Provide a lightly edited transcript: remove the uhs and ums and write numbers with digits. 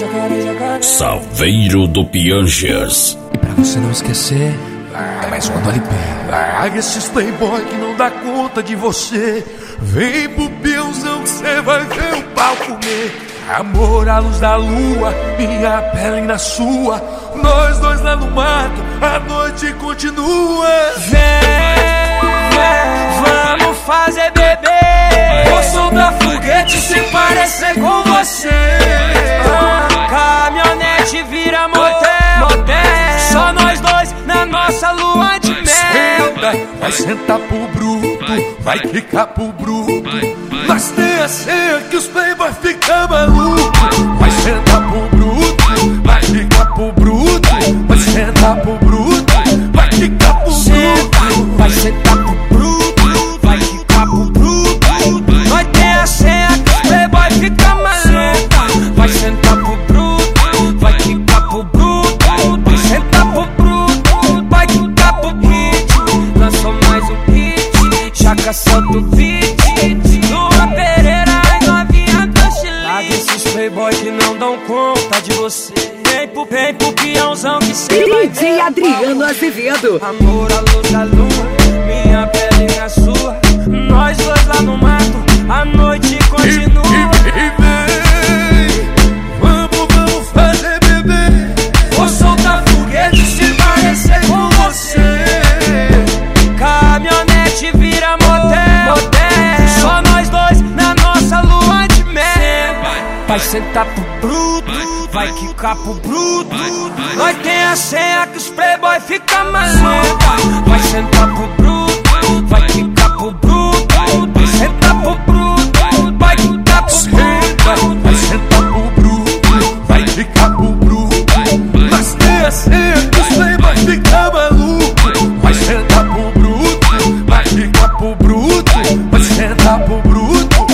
Saveiro do Pianjas. E pra você não esquecer, é mais uma do LP. Larga esses playboy que não dá conta de você. Vem pro peãozão que cê vai ver o pau comer. Amor à luz da lua, minha pele na sua. Nós dois lá no mato, a noite continua. Vamos fazer bebê. Vou soltar foguete se parecer com você. Caminhonete vira motel. Só nós dois na nossa lua de mel. Vai sentar pro bruto, vai ficar pro bruto. Nós tem a senha que os playboy ficam malucos. Vai sentar pro bruto, vai ficar pro bruto. Vai sentar pro bruto, vai ficar pro bruto. Vai sentar pro bruto, vai ficar pro bruto. Nós tem a senha que os playboy ficam malucos. Vai sentar pro bruto, vai ficar pro bruto. Vai sentar pro bruto, vai ficar pro bruto. Lançou mais um hit, Chaka solta o beat. Lua Pereira e novinha do Chile. Larga esses playboy que não dão conta de você. Vem pro peãozão que cê vai ver. DJ Adriano Azevedo. Amor à luz da lua, minha pele na sua. Nós dois lá no mato, a noite continua. Vamos fazer bebê. Vou soltar foguete se parecer com você. Caminhonete vira motel. Só nós dois na nossa lua de mel. Vai sentar pro bruto, vai quicar pro bruto. Nós tem a senha que os playboy ficam malucos. Vai sentar pro bruto, vai quicar pro bruto. Vai sentar pro bruto, vai quicar pro bruto. Vai sentar pro bruto, vai ficar pro bruto. Nós tem a senha que os playboy ficam malucos. Vai sentar pro bruto, vai ficar pro bruto. Vai sentar pro bruto.